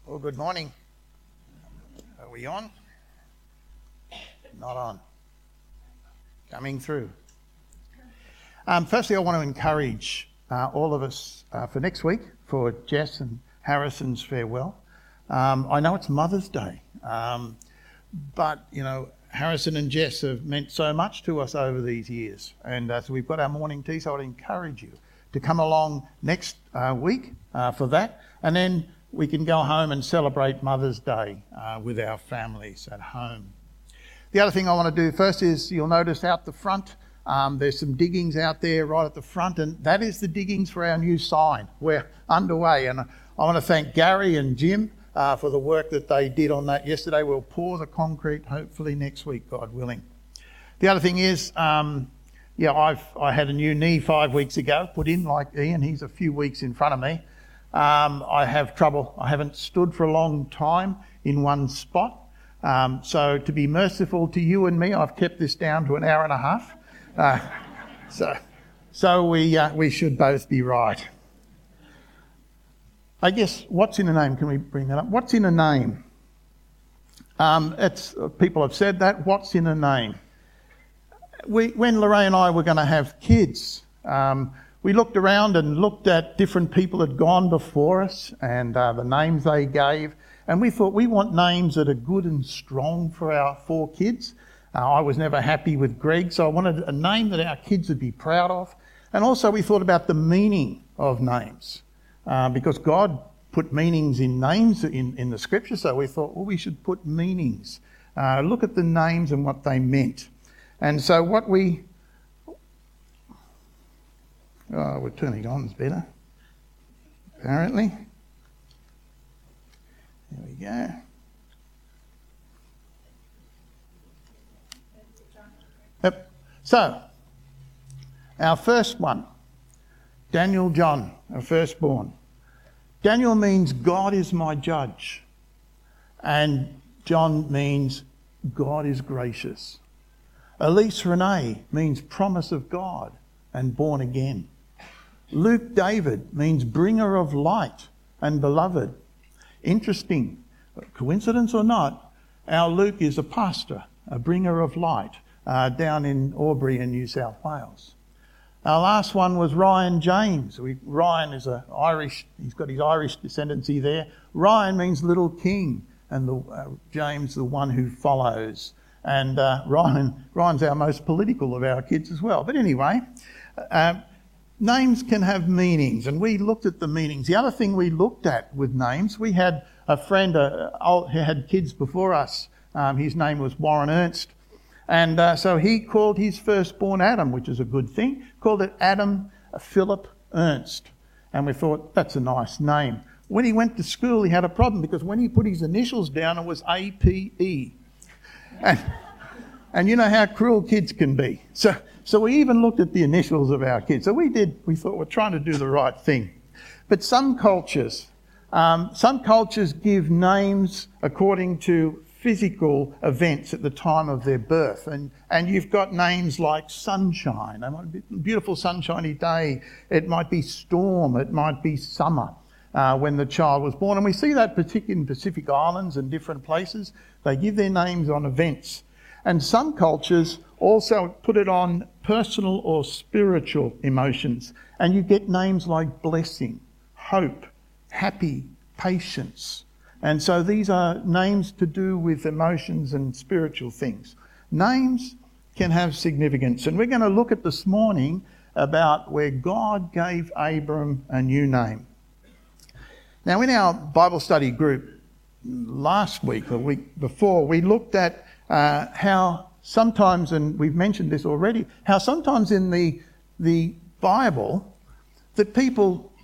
Well, good morning. Are we on? Not on. Coming through. Firstly, I want to encourage all of us for next week for Jess and Harrison's farewell. I know it's Mother's Day, but, Harrison and Jess have meant so much to us over these years. And so we've got our morning tea, so I'd encourage you to come along next week for that. And then we can go home and celebrate Mother's Day with our families at home. The other thing I want to do first is you'll notice out the front, there's some diggings out there right at the front, and that is the diggings for our new sign. We're underway, and I want to thank Gary and Jim for the work that they did on that yesterday. We'll pour the concrete hopefully next week, God willing. The other thing is, I had a new knee 5 weeks ago put in like Ian. He's a few weeks in front of me. I have trouble. I haven't stood for a long time in one spot. So to be merciful to you and me, I've kept this down to an hour and a half. So we should both be right. I guess, what's in a name? Can we bring that up? What's in a name? People have said that. What's in a name? When Lorraine and I were going to have kids, we looked around and looked at different people that had gone before us and the names they gave. And we thought we want names that are good and strong for our 4 kids. I was never happy with Greg, so I wanted a name that our kids would be proud of. And also we thought about the meaning of names. Because God put meanings in names in the scripture, so we thought, we should put meanings. Look at the names and what they meant. And so we're turning on, it's better, apparently. There we go. Yep. So, our first one, Daniel John, our firstborn. Daniel means God is my judge. And John means God is gracious. Elise Renee means promise of God and born again. Luke David means bringer of light and beloved. Interesting, coincidence or not, our Luke is a pastor, a bringer of light down in Albury in New South Wales. Our last one was Ryan James. Ryan is Irish, he's got his Irish descendancy there. Ryan means little king, and James the one who follows. And Ryan's our most political of our kids as well. But anyway, names can have meanings, and we looked at the meanings. The other thing we looked at with names, we had a friend who had kids before us. His name was Warren Ernst. And so he called his firstborn Adam, which is a good thing, called it Adam Philip Ernst. And we thought, that's a nice name. When he went to school, he had a problem because when he put his initials down, it was APE. And you know how cruel kids can be. So we even looked at the initials of our kids. So we thought we're trying to do the right thing. But some cultures give names according to physical events at the time of their birth. And you've got names like sunshine. It might be a beautiful sunshiny day. It might be storm. It might be summer when the child was born. And we see that particularly in Pacific Islands and different places. They give their names on events. And some cultures also put it on personal or spiritual emotions. And you get names like blessing, hope, happy, patience. And so these are names to do with emotions and spiritual things. Names can have significance. And we're going to look at this morning about where God gave Abram a new name. Now, in our Bible study group last week, or week before, we looked at how sometimes, and we've mentioned this already, how sometimes in the Bible that people,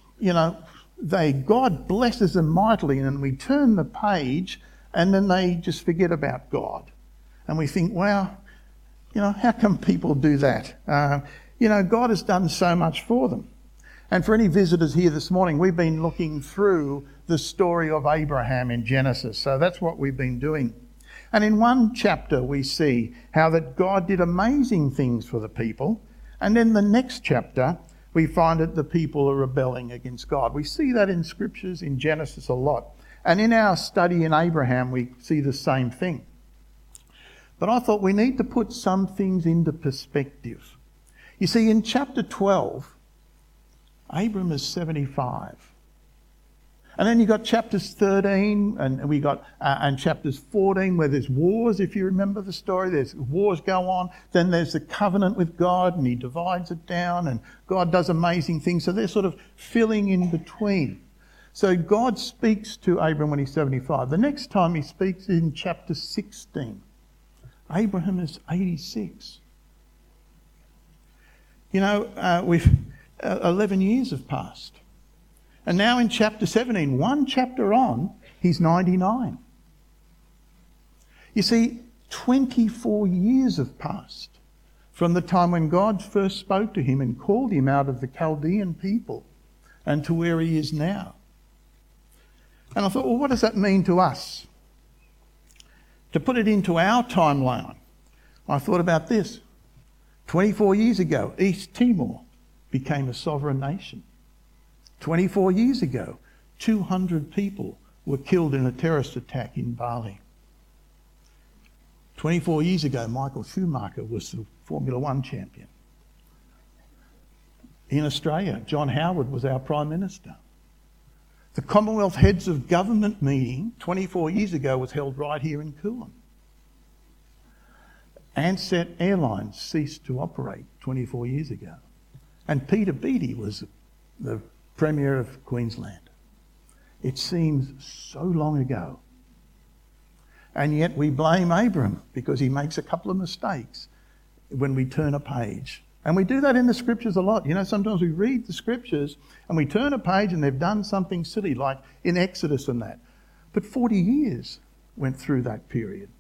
God blesses them mightily, and we turn the page and then they just forget about God. And we think, wow, how come people do that? God has done so much for them. And for any visitors here this morning, we've been looking through the story of Abraham in Genesis. So that's what we've been doing. And in one chapter we see how that God did amazing things for the people. And in the next chapter, we find that the people are rebelling against God. We see that in scriptures in Genesis a lot. And in our study in Abraham, we see the same thing. But I thought we need to put some things into perspective. You see, in chapter 12, Abram is 75. And then you've got chapters 13 and chapters 14 where there's wars, if you remember the story. There's wars go on. Then there's the covenant with God and he divides it down and God does amazing things. So they're sort of filling in between. So God speaks to Abram when he's 75. The next time he speaks is in chapter 16. Abraham is 86. You know, 11 years have passed. And now in chapter 17, one chapter on, he's 99. You see, 24 years have passed from the time when God first spoke to him and called him out of the Chaldean people and to where he is now. And I thought, well, what does that mean to us? To put it into our timeline, I thought about this. 24 years ago, East Timor became a sovereign nation. 24 years ago, 200 people were killed in a terrorist attack in Bali. 24 years ago, Michael Schumacher was the Formula One champion. In Australia, John Howard was our Prime Minister. The Commonwealth Heads of Government meeting 24 years ago was held right here in Coolum. Ansett Airlines ceased to operate 24 years ago. And Peter Beattie was the Premier of Queensland. It seems so long ago. And yet we blame Abram because he makes a couple of mistakes when we turn a page. And we do that in the scriptures a lot. You know, sometimes we read the scriptures and we turn a page and they've done something silly, like in Exodus and that. But 40 years went through that period.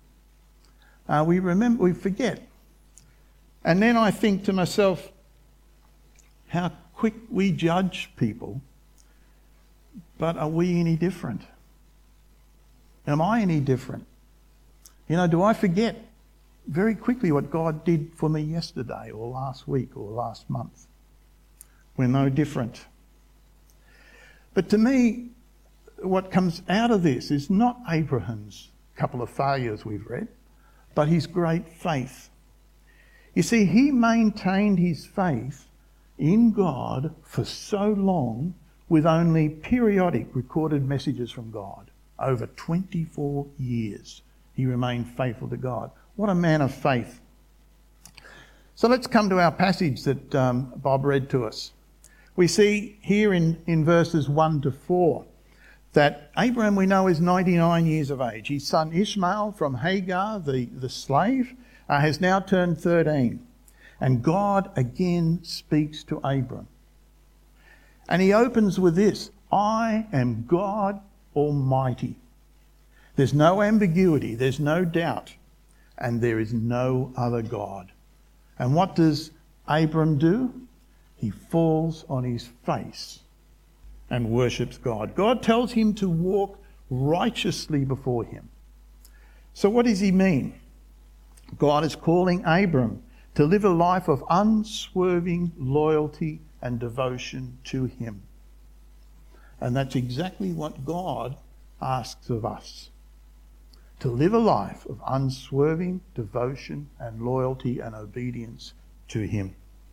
We forget. And then I think to myself, how quick we judge people, but are we any different? Am I any different? You know, do I forget very quickly what God did for me yesterday or last week or last month? We're no different. But to me, what comes out of this is not Abraham's couple of failures we've read, but his great faith. You see, he maintained his faith in God for so long with only periodic recorded messages from God. Over 24 years he remained faithful to God. What a man of faith. So let's come to our passage that Bob read to us. We see here in verses 1 to 4 that Abraham, we know, is 99 years of age. His son Ishmael from Hagar, the slave, has now turned 13. And God again speaks to Abram. And he opens with this: I am God Almighty. There's no ambiguity, there's no doubt, and there is no other God. And what does Abram do? He falls on his face and worships God. God tells him to walk righteously before him. So what does he mean? God is calling Abram to live a life of unswerving loyalty and devotion to him. And that's exactly what God asks of us. To live a life of unswerving devotion and loyalty and obedience to him.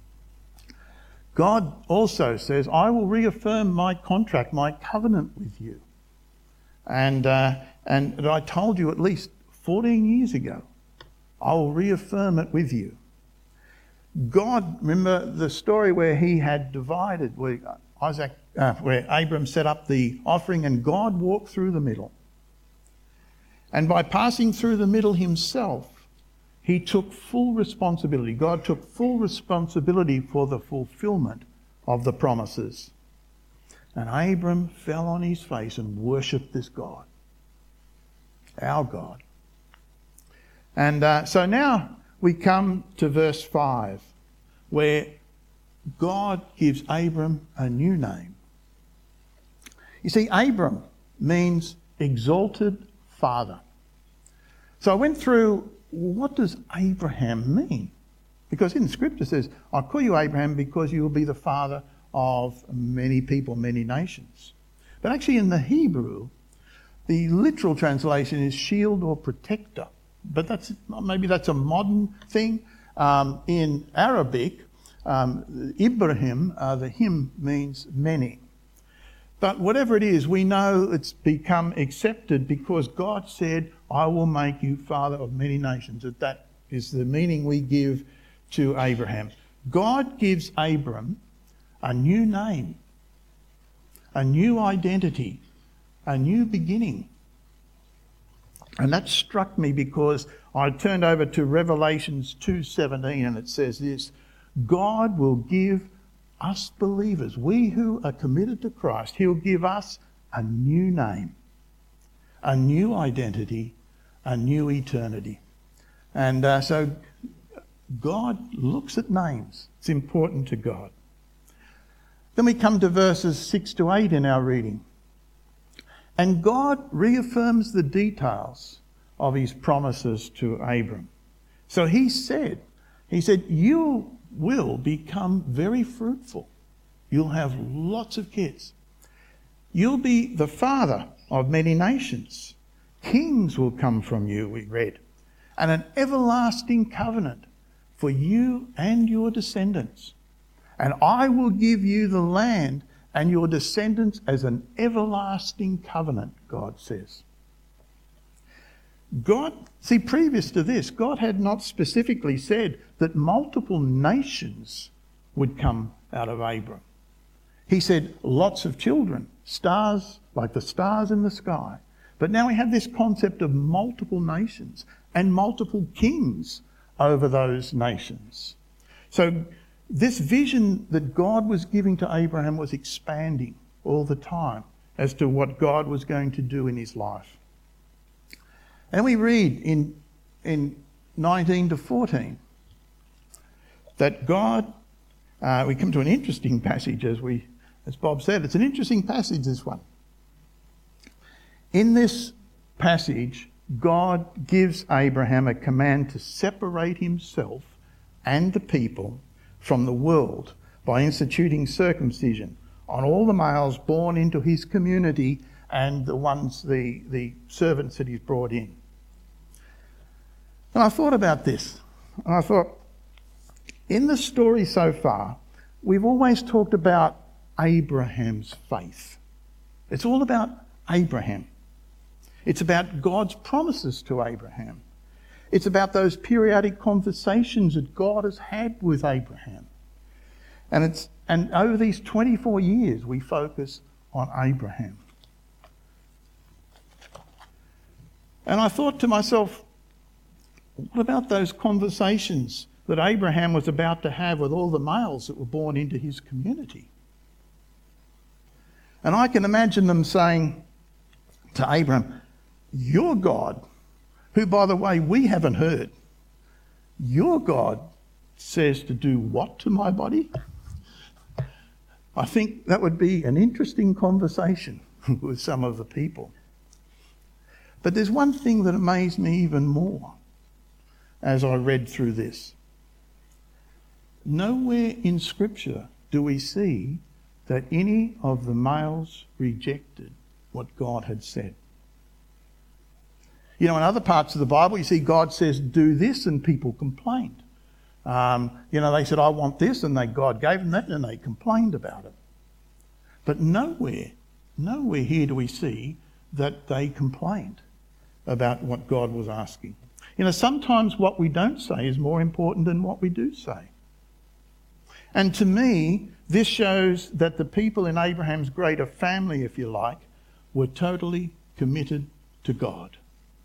God also says, I will reaffirm my contract, my covenant with you. And I told you at least 14 years ago, I will reaffirm it with you. God, remember the story where he had divided, where Abram set up the offering and God walked through the middle. And by passing through the middle himself, he took full responsibility. God took full responsibility for the fulfillment of the promises. And Abram fell on his face and worshipped this God, our God. And so now we come to verse 5, where God gives Abram a new name. You see, Abram means exalted father. So I went through, what does Abraham mean? Because in the scripture it says, I'll call you Abraham because you will be the father of many people, many nations. But actually in the Hebrew, The literal translation is shield or protector, but maybe that's a modern thing. In Arabic, Ibrahim, the him means many. But whatever it is, we know it's become accepted because God said, I will make you father of many nations. That is the meaning we give to Abraham. God gives Abram a new name, a new identity, a new beginning. And that struck me because I turned over to Revelations 2:17 and it says this, God will give us believers, we who are committed to Christ, He'll give us a new name, a new identity, a new eternity. And so God looks at names. It's important to God. Then we come to verses 6 to 8 in our reading. And God reaffirms the details of His promises to Abram. So He said, you will become very fruitful. You'll have lots of kids. You'll be the father of many nations. Kings will come from you, we read, and an everlasting covenant for you and your descendants. And I will give you the land and your descendants as an everlasting covenant, God says. Previous to this, God had not specifically said that multiple nations would come out of Abram. He said lots of children, stars, like the stars in the sky. But now we have this concept of multiple nations and multiple kings over those nations. So this vision that God was giving to Abraham was expanding all the time as to what God was going to do in his life. And we read in 19 to 14 that God, we come to an interesting passage as Bob said, it's an interesting passage, this one. In this passage, God gives Abraham a command to separate himself and the people from the world by instituting circumcision on all the males born into his community and the servants that he's brought in. And I thought about this. And I thought, in the story so far, we've always talked about Abraham's faith. It's all about Abraham. It's about God's promises to Abraham. It's about those periodic conversations that God has had with Abraham. And over these 24 years, we focus on Abraham. And I thought to myself, what about those conversations that Abraham was about to have with all the males that were born into his community? And I can imagine them saying to Abraham, your God, who, by the way, we haven't heard, your God says to do what to my body? I think that would be an interesting conversation with some of the people. But there's one thing that amazed me even more as I read through this. Nowhere in Scripture do we see that any of the males rejected what God had said. You know, in other parts of the Bible, you see God says, do this, and people complained. They said, I want this, and God gave them that, and they complained about it. But nowhere here do we see that they complained about what God was asking. Sometimes what we don't say is more important than what we do say. And to me, this shows that the people in Abraham's greater family, if you like, were totally committed to God.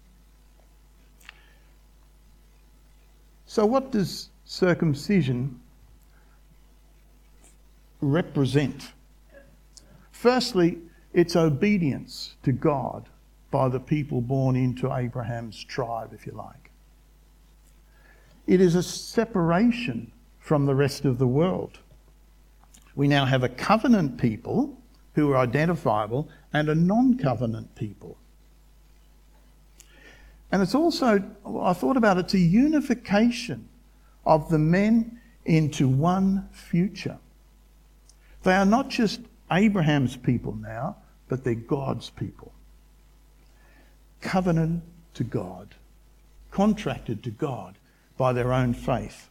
So what does circumcision represent? Firstly, it's obedience to God by the people born into Abraham's tribe, if you like. It is a separation from the rest of the world. We now have a covenant people who are identifiable and a non-covenant people. And it's also, I thought about it, it's a unification of the men into one future. They are not just Abraham's people now, but they're God's people. covenanted to God, contracted to God by their own faith.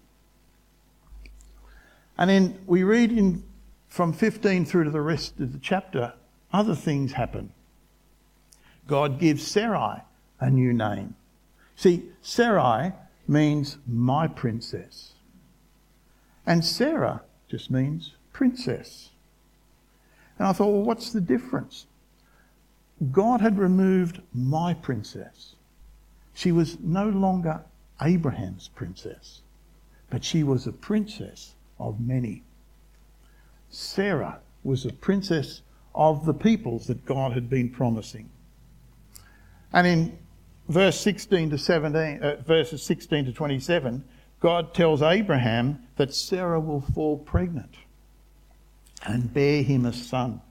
And then we read from 15 through to the rest of the chapter, other things happen. God gives Sarai a new name. See, Sarai means my princess. And Sarah just means princess. And I thought, well, what's the difference? God had removed my princess. She was no longer Abraham's princess, but she was a princess of many. Sarah was a princess of the peoples that God had been promising. And in verses 16 to 27, God tells Abraham that Sarah will fall pregnant and bear him a son.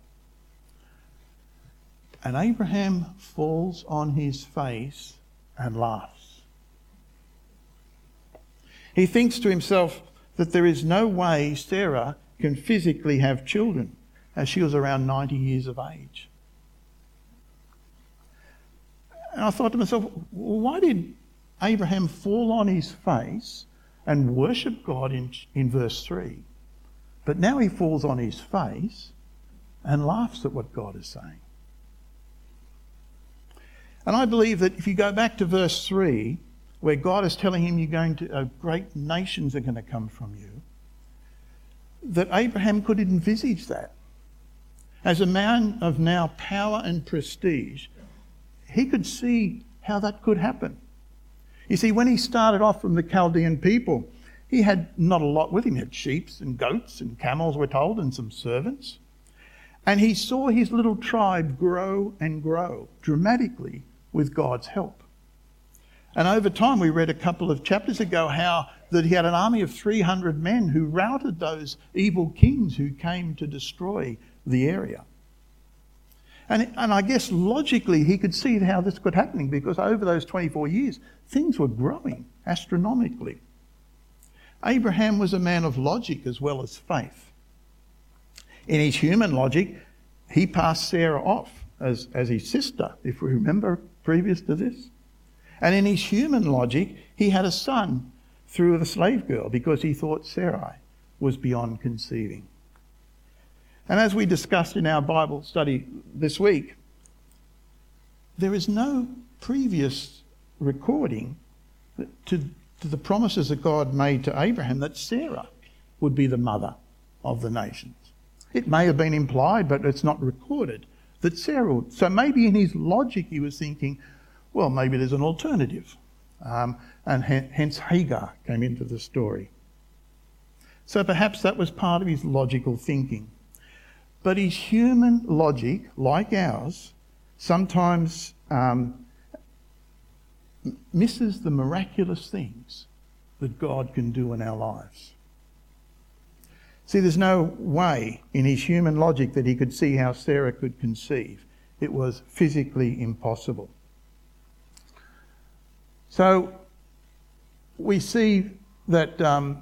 And Abraham falls on his face and laughs. He thinks to himself that there is no way Sarah can physically have children, as she was around 90 years of age. And I thought to myself, well, why did Abraham fall on his face and worship God in verse 3? But now he falls on his face and laughs at what God is saying. And I believe that if you go back to verse 3, where God is telling him great nations are going to come from you, that Abraham could envisage that. As a man of now power and prestige, he could see how that could happen. You see, when he started off from the Chaldean people, he had not a lot with him. He had sheep and goats and camels, we're told, and some servants. And he saw his little tribe grow and grow dramatically with God's help. And over time, we read a couple of chapters ago how that he had an army of 300 men who routed those evil kings who came to destroy the area. And I guess logically he could see how this could happen, because over those 24 years, things were growing astronomically. Abraham was a man of logic as well as faith. In his human logic, he passed Sarah off as his sister, if we remember previous to this. And in his human logic, he had a son through the slave girl because he thought Sarai was beyond conceiving. And as we discussed in our Bible study this week, there is no previous recording to the promises that God made to Abraham that Sarah would be the mother of the nations. It may have been implied, but it's not recorded, that Sarah would. So maybe in his logic he was thinking, well, maybe there's an alternative. And hence Hagar came into the story. So perhaps that was part of his logical thinking. But his human logic, like ours, sometimes misses the miraculous things that God can do in our lives. See, there's no way in his human logic that he could see how Sarah could conceive. It was physically impossible. So we see that... I'm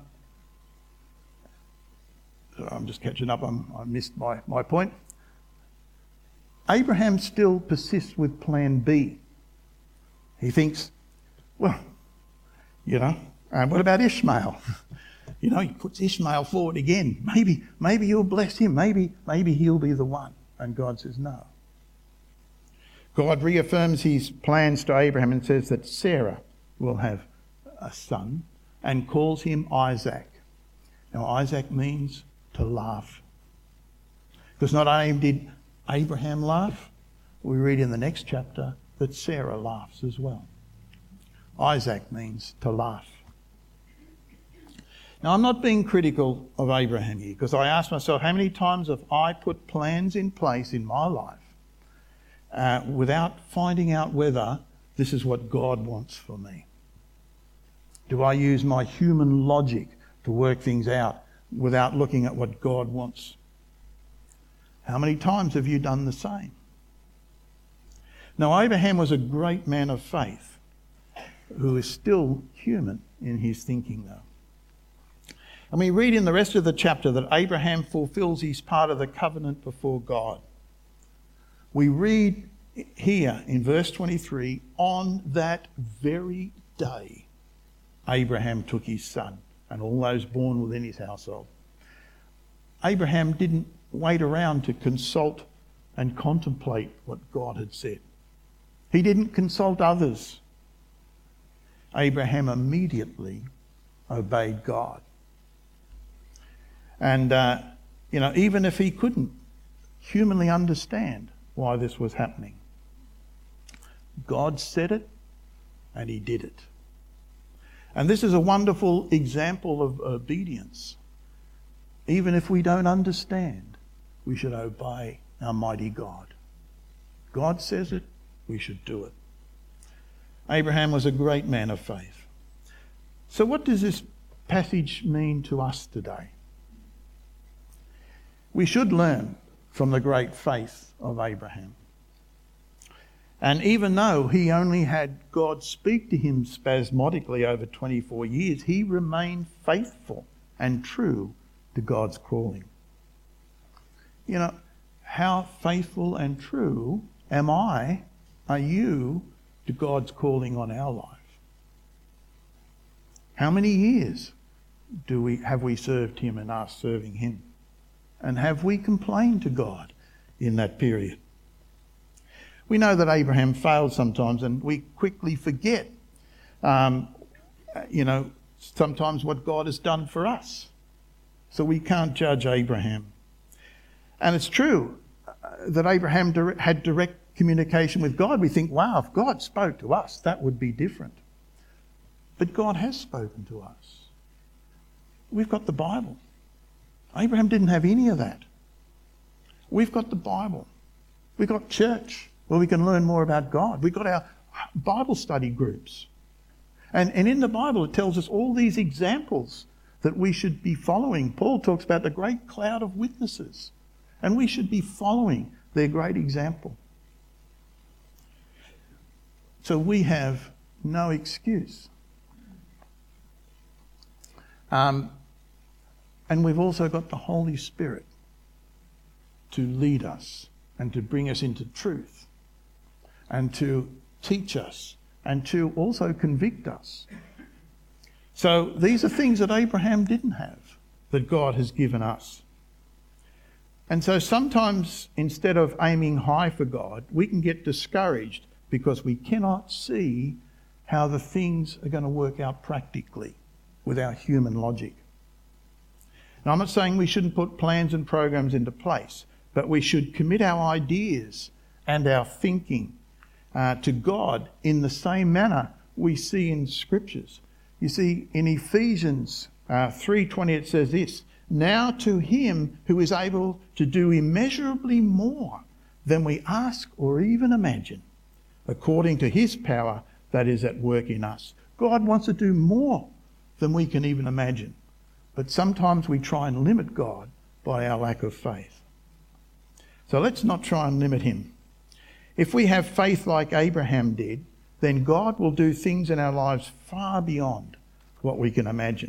just catching up. I missed my point. Abraham still persists with plan B. He thinks, well, what about Ishmael? He puts Ishmael forward again. Maybe you'll bless him. Maybe he'll be the one. And God says no. God reaffirms his plans to Abraham and says that Sarah will have a son and calls him Isaac. Now, Isaac means to laugh. Because not only did Abraham laugh, we read in the next chapter that Sarah laughs as well. Isaac means to laugh. Now, I'm not being critical of Abraham here, because I ask myself, how many times have I put plans in place in my life without finding out whether this is what God wants for me? Do I use my human logic to work things out without looking at what God wants? How many times have you done the same? Now, Abraham was a great man of faith who is still human in his thinking, though. And we read in the rest of the chapter that Abraham fulfills his part of the covenant before God. We read here in verse 23, on that very day, Abraham took his son and all those born within his household. Abraham didn't wait around to consult and contemplate what God had said. He didn't consult others. Abraham immediately obeyed God. And, even if he couldn't humanly understand why this was happening, God said it and he did it. And this is a wonderful example of obedience. Even if we don't understand, we should obey our mighty God. God says it, we should do it. Abraham was a great man of faith. So what does this passage mean to us today? We should learn from the great faith of Abraham. And even though he only had God speak to him spasmodically over 24 years, he remained faithful and true to God's calling. How faithful and true are you to God's calling on our life? How many years have we served him and are serving him? And have we complained to God in that period? We know that Abraham failed sometimes, and we quickly forget, sometimes what God has done for us. So we can't judge Abraham. And it's true that Abraham had direct communication with God. We think, wow, if God spoke to us, that would be different. But God has spoken to us. We've got the Bible. Abraham didn't have any of that. We've got the Bible. We've got church where we can learn more about God. We've got our Bible study groups. And in the Bible it tells us all these examples that we should be following. Paul talks about the great cloud of witnesses, and we should be following their great example. So we have no excuse. And we've also got the Holy Spirit to lead us and to bring us into truth and to teach us and to also convict us. So these are things that Abraham didn't have, that God has given us. And so sometimes instead of aiming high for God, we can get discouraged because we cannot see how the things are going to work out practically with our human logic. Now, I'm not saying we shouldn't put plans and programs into place, but we should commit our ideas and our thinking to God in the same manner we see in Scriptures. You see, in Ephesians 3:20 it says this, "Now to him who is able to do immeasurably more than we ask or even imagine, according to his power that is at work in us." God wants to do more than we can even imagine. But sometimes we try and limit God by our lack of faith. So let's not try and limit him. If we have faith like Abraham did, then God will do things in our lives far beyond what we can imagine.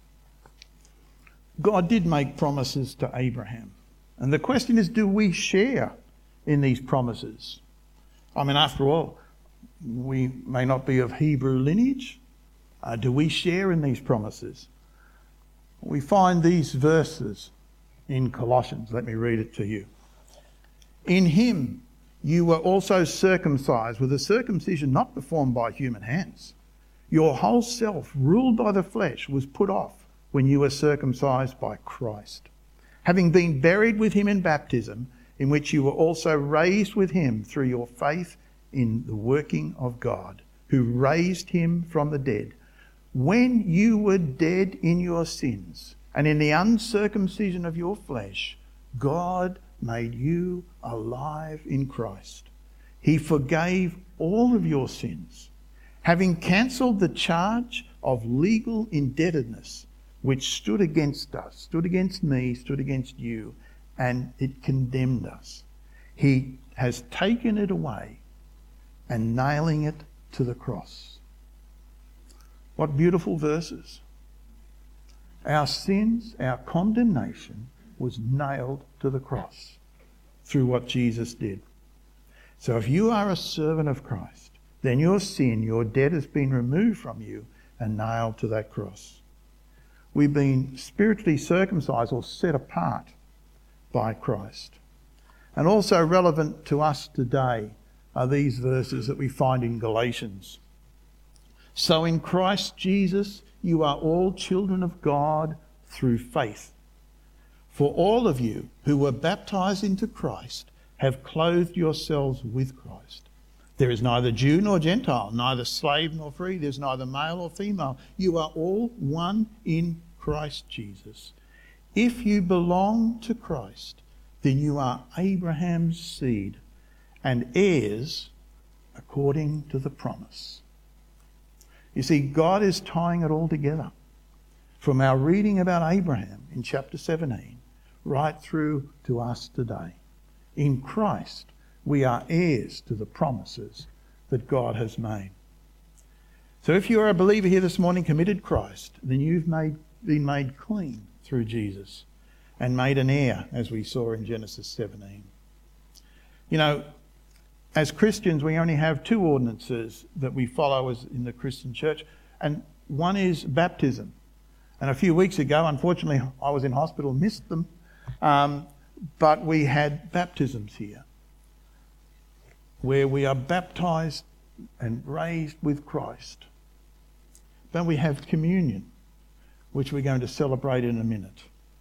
God did make promises to Abraham. And the question is, do we share in these promises? I mean, after all, we may not be of Hebrew lineage. Do we share in these promises? We find these verses in Colossians. Let me read it to you. "In him you were also circumcised with a circumcision not performed by human hands. Your whole self, ruled by the flesh, was put off when you were circumcised by Christ, having been buried with him in baptism, in which you were also raised with him through your faith in the working of God, who raised him from the dead. When you were dead in your sins and in the uncircumcision of your flesh, God made you alive in Christ. He forgave all of your sins, having cancelled the charge of legal indebtedness which stood against us, stood against me, stood against you, and it condemned us. He has taken it away and nailing it to the cross." What beautiful verses. Our sins, our condemnation was nailed to the cross through what Jesus did. So if you are a servant of Christ, then your sin, your debt has been removed from you and nailed to that cross. We've been spiritually circumcised or set apart by Christ. And also relevant to us today are these verses that we find in Galatians. So in Christ Jesus, you are all children of God through faith. For all of you who were baptized into Christ have clothed yourselves with Christ. There is neither Jew nor Gentile, neither slave nor free. There's neither male or female. You are all one in Christ Jesus. If you belong to Christ, then you are Abraham's seed and heirs according to the promise. You see, God is tying it all together. From our reading about Abraham in chapter 17, right through to us today. In Christ, we are heirs to the promises that God has made. So if you are a believer here this morning, committed Christ, then you've been made clean through Jesus and made an heir, as we saw in Genesis 17. You know, as Christians, we only have two ordinances that we follow as in the Christian church, and one is baptism. And a few weeks ago, unfortunately, I was in hospital, missed them, but we had baptisms here, where we are baptised and raised with Christ. Then we have communion, which we're going to celebrate in a minute.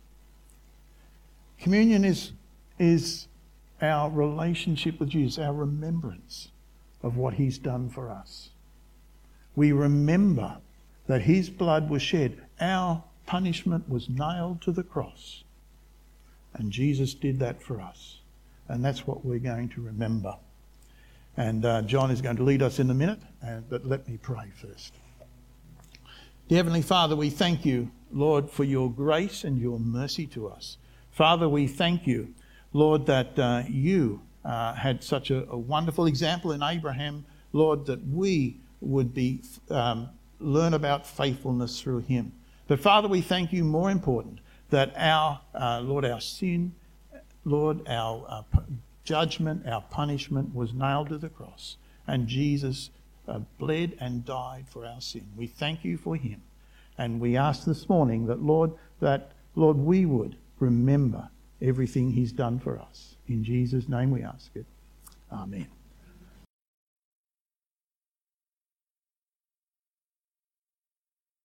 Communion is our relationship with Jesus, our remembrance of what he's done for us. We remember that his blood was shed. Our punishment was nailed to the cross. And Jesus did that for us. And that's what we're going to remember. And John is going to lead us in a minute, but let me pray first. Dear Heavenly Father, we thank you, Lord, for your grace and your mercy to us. Father, we thank you, Lord, that you had such a wonderful example in Abraham, Lord, that we would learn about faithfulness through him. But Father, we thank you, more important, that our sin, Lord, our judgment, our punishment was nailed to the cross, and Jesus bled and died for our sin. We thank you for him, and we ask this morning that Lord, we would remember everything he's done for us. In Jesus' name we ask it. Amen.